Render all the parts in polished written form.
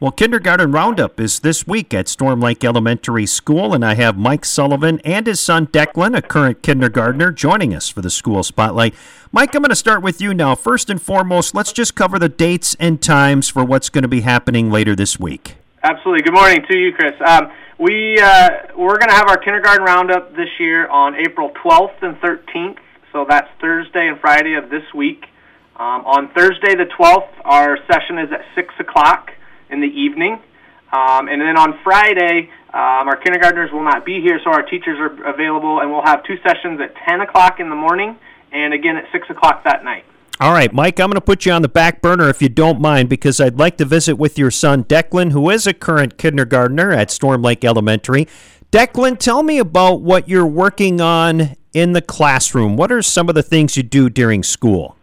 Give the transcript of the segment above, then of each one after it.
Well, Kindergarten Roundup is this week at Storm Lake Elementary School, and I have Mike Sullivan and his son Declan, a current kindergartner, joining us for the school spotlight. Mike, I'm going to start with you now. First and foremost, let's just cover the dates and times for what's going to be happening later this week. Absolutely. Good morning to you, Chris. We're going to have our Kindergarten Roundup this year on April 12th and 13th, so that's Thursday and Friday of this week. On Thursday the 12th, our session is at 6 o'clock in the evening. And then on Friday, our kindergartners will not be here, so our teachers are available, and we'll have two sessions at 10 o'clock in the morning and again at 6 o'clock that night. All right, Mike, I'm going to put you on the back burner if you don't mind, because I'd like to visit with your son Declan, who is a current kindergartner at Storm Lake Elementary. Declan, tell me about what you're working on in the classroom. What are some of the things you do during school?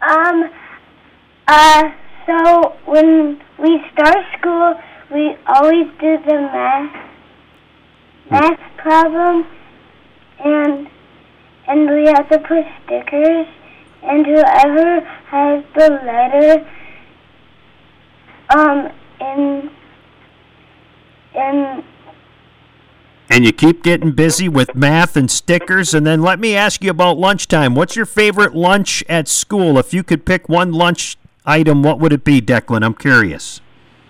So when we start school, we always do the math problem, and we have to put stickers, and whoever has the letter And you keep getting busy with math and stickers, and then let me ask you about lunchtime. What's your favorite lunch at school? If you could pick one lunch item, what would it be, Declan? I'm curious.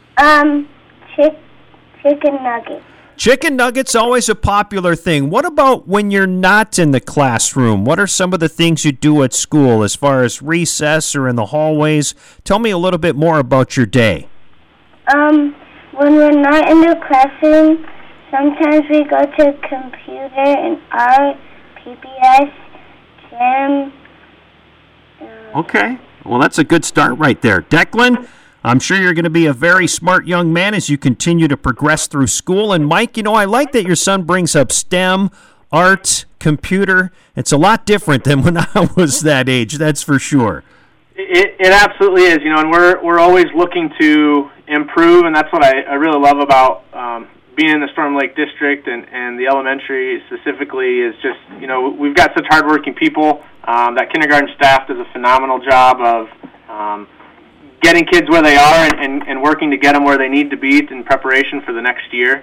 Chicken nuggets. Chicken nuggets, always a popular thing. What about when you're not in the classroom? What are some of the things you do at school as far as recess or in the hallways? Tell me a little bit more about your day. When we're not in the classroom, sometimes we go to computer and art, PBS, gym. Okay. Well, that's a good start right there. Declan, I'm sure you're going to be a very smart young man as you continue to progress through school. And Mike, I like that your son brings up STEM, art, computer. It's a lot different than when I was that age, that's for sure. It absolutely is, and we're always looking to improve, and that's what I really love about being in the Storm Lake District and the elementary specifically is just, we've got such hardworking people. That kindergarten staff does a phenomenal job of getting kids where they are and working to get them where they need to be in preparation for the next year.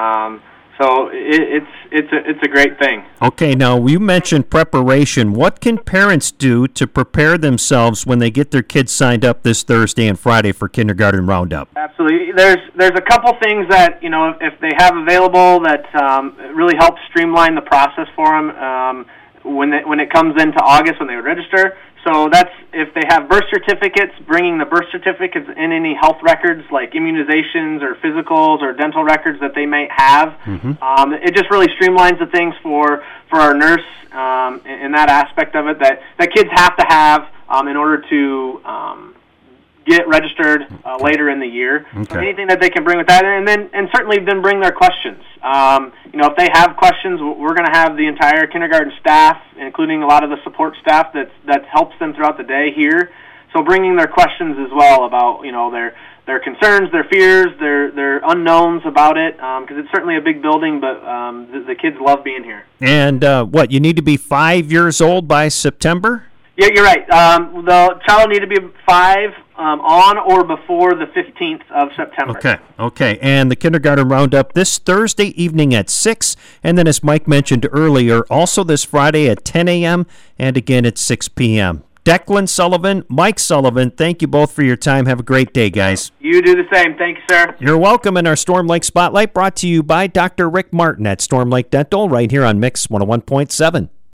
So it's a great thing. Okay, now you mentioned preparation. What can parents do to prepare themselves when they get their kids signed up this Thursday and Friday for Kindergarten Roundup? Absolutely. There's a couple things that, if they have available that really help streamline the process for them when it comes into August when they register. So that's if they have birth certificates, bringing the birth certificates and any health records like immunizations or physicals or dental records that they may have. Mm-hmm. It just really streamlines the things for our nurse in that aspect of it that kids have to have in order to get registered later in the year. Okay. Anything that they can bring with that, and certainly then bring their questions. If they have questions, we're going to have the entire kindergarten staff, including a lot of the support staff that helps them throughout the day here. So bringing their questions as well about their concerns, their fears, their unknowns about it, because it's certainly a big building, but the kids love being here. And you need to be 5 years old by September? Yeah, you're right. The child will need to be 5 on or before the 15th of September. Okay. And the Kindergarten Roundup this Thursday evening at 6, and then as Mike mentioned earlier, also this Friday at 10 a.m. and again at 6 p.m. Declan Sullivan, Mike Sullivan, thank you both for your time. Have a great day, guys. You do the same. Thank you, sir. You're welcome. In our Storm Lake Spotlight brought to you by Dr. Rick Martin at Storm Lake Dental right here on Mix 101.7.